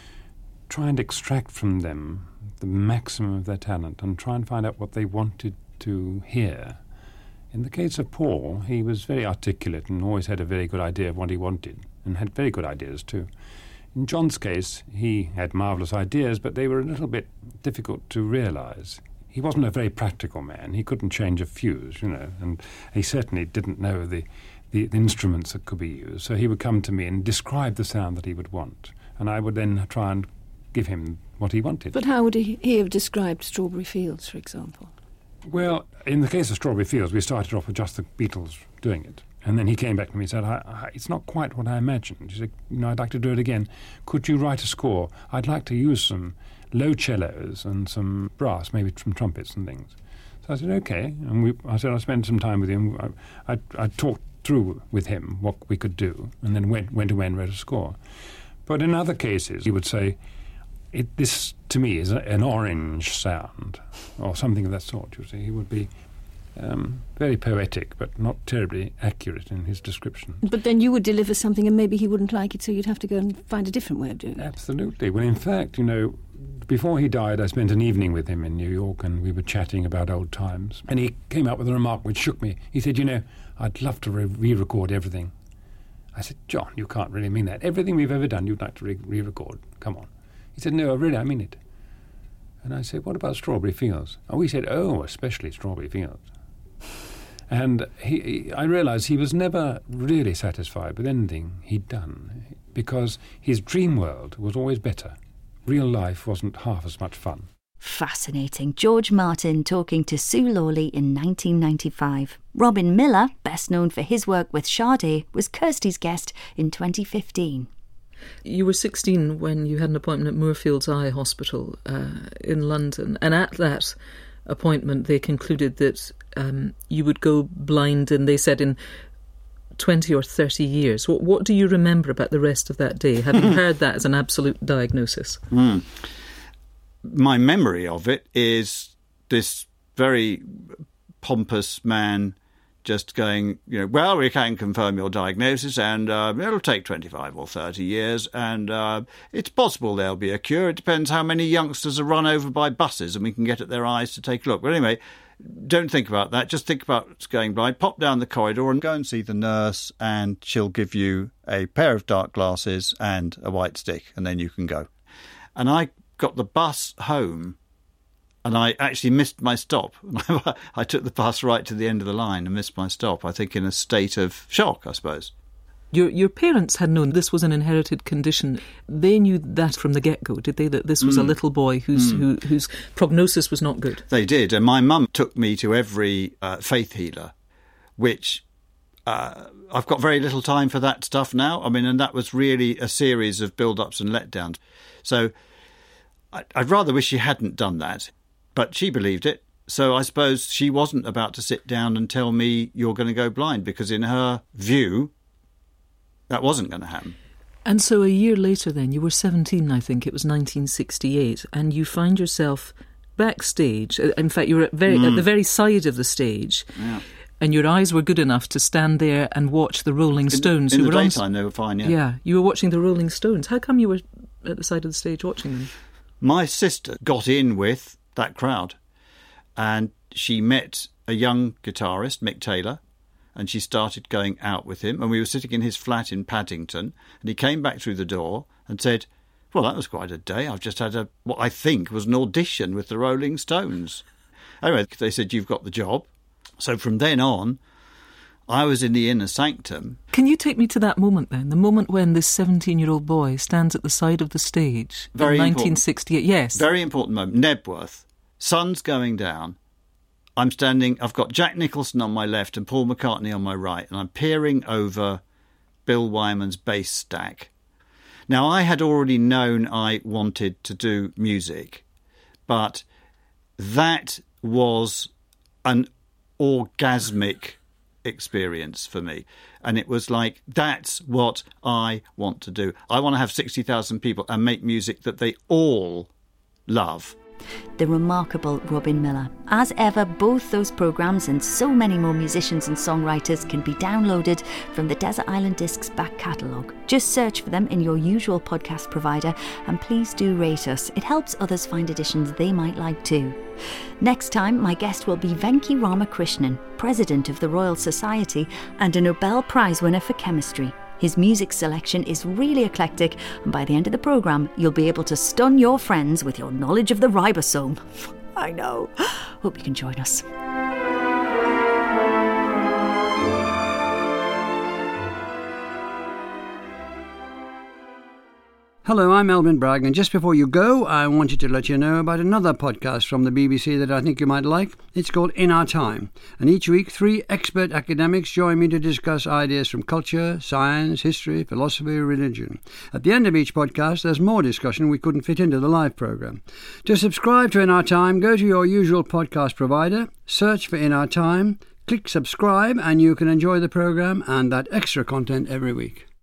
try and extract from them the maximum of their talent and try and find out what they wanted to hear. In the case of Paul, he was very articulate and always had a very good idea of what he wanted, and had very good ideas too. In John's case, he had marvellous ideas, but they were a little bit difficult to realise. He wasn't a very practical man. He couldn't change a fuse, you know, and he certainly didn't know the, the, the instruments that could be used. So he would come to me and describe the sound that he would want, and I would then try and give him what he wanted. But how would he, he have described Strawberry Fields, for example? Well, in the case of Strawberry Fields, we started off with just the Beatles doing it. And then he came back to me and said, I, I, it's not quite what I imagined. He said, you know, I'd like to do it again. Could you write a score? I'd like to use some low cellos and some brass, maybe some trumpets and things. So I said, okay. And we, I said, I spent some time with him. I, I, I talked through with him what we could do, and then went, went away and wrote a score. But in other cases, he would say, It, this, to me, is a, an orange sound, or something of that sort, you see. He would be um, very poetic, but not terribly accurate in his description. But then you would deliver something and maybe he wouldn't like it, so you'd have to go and find a different way of doing it. Absolutely. Well, in fact, you know, before he died, I spent an evening with him in New York, and we were chatting about old times. And he came up with a remark which shook me. He said, you know, I'd love to re- re-record everything. I said, John, you can't really mean that. Everything we've ever done, you'd like to re- re-record. Come on. He said, no, really, I mean it. And I said, what about Strawberry Fields? Oh, he said, oh, especially Strawberry Fields. And he, he, I realised he was never really satisfied with anything he'd done, because his dream world was always better. Real life wasn't half as much fun. Fascinating. George Martin talking to Sue Lawley in nineteen ninety-five. Robin Miller, best known for his work with Sade, was Kirsty's guest in twenty fifteen. You were sixteen when you had an appointment at Moorfields Eye Hospital uh, in London, and at that appointment they concluded that um, you would go blind, and they said in twenty or thirty years. What, what do you remember about the rest of that day, having heard that as an absolute diagnosis? Mm. My memory of it is this very pompous man just going, you know, well, we can confirm your diagnosis, and uh, it'll take twenty-five or thirty years, and uh, it's possible there'll be a cure. It depends how many youngsters are run over by buses and we can get at their eyes to take a look. But anyway, don't think about that. Just think about going blind. Pop down the corridor and go and see the nurse, and she'll give you a pair of dark glasses and a white stick, and then you can go. And I got the bus home, and I actually missed my stop. I took the bus right to the end of the line and missed my stop, I think in a state of shock, I suppose. Your your parents had known this was an inherited condition. They knew that from the get-go, did they, that this was mm. a little boy whose, mm. who, whose prognosis was not good? They did, and my mum took me to every uh, faith healer, which uh, I've got very little time for that stuff now. I mean, and that was really a series of build-ups and letdowns. So I'd rather wish she hadn't done that, but she believed it. So I suppose she wasn't about to sit down and tell me you're going to go blind, because in her view, that wasn't going to happen. And so a year later then, you were seventeen, I think, it was nineteen sixty-eight, and you find yourself backstage. In fact, you were at, very, mm. at the very side of the stage, yeah. and your eyes were good enough to stand there and watch the Rolling Stones. In, in who the were daytime, on... they were fine, yeah. Yeah, you were watching the Rolling Stones. How come you were at the side of the stage watching them? My sister got in with that crowd, and she met a young guitarist, Mick Taylor, and she started going out with him, and we were sitting in his flat in Paddington, and he came back through the door and said, well, that was quite a day. I've just had a what I think was an audition with the Rolling Stones. Anyway, they said, you've got the job. So from then on, I was in the inner sanctum. Can you take me to that moment then? The moment when this seventeen-year-old boy stands at the side of the stage Very in nineteen sixty-eight. Yes. Very important moment. Nebworth. Sun's going down. I'm standing, I've got Jack Nicholson on my left and Paul McCartney on my right, and I'm peering over Bill Wyman's bass stack. Now, I had already known I wanted to do music, but that was an orgasmic experience for me. And it was like, that's what I want to do. I want to have sixty thousand people and make music that they all love. The remarkable Robin Miller. As ever, both those programmes and so many more musicians and songwriters can be downloaded from the Desert Island Discs back catalogue. Just search for them in your usual podcast provider, and please do rate us. It helps others find editions they might like too. Next time, my guest will be Venki Ramakrishnan, President of the Royal Society and a Nobel Prize winner for chemistry. His music selection is really eclectic, and by the end of the programme, you'll be able to stun your friends with your knowledge of the ribosome. I know. Hope you can join us. Hello, I'm Melvyn Bragg, and just before you go, I wanted to let you know about another podcast from the B B C that I think you might like. It's called In Our Time, and each week three expert academics join me to discuss ideas from culture, science, history, philosophy, religion. At the end of each podcast, there's more discussion we couldn't fit into the live programme. To subscribe to In Our Time, go to your usual podcast provider, search for In Our Time, click subscribe, and you can enjoy the programme and that extra content every week.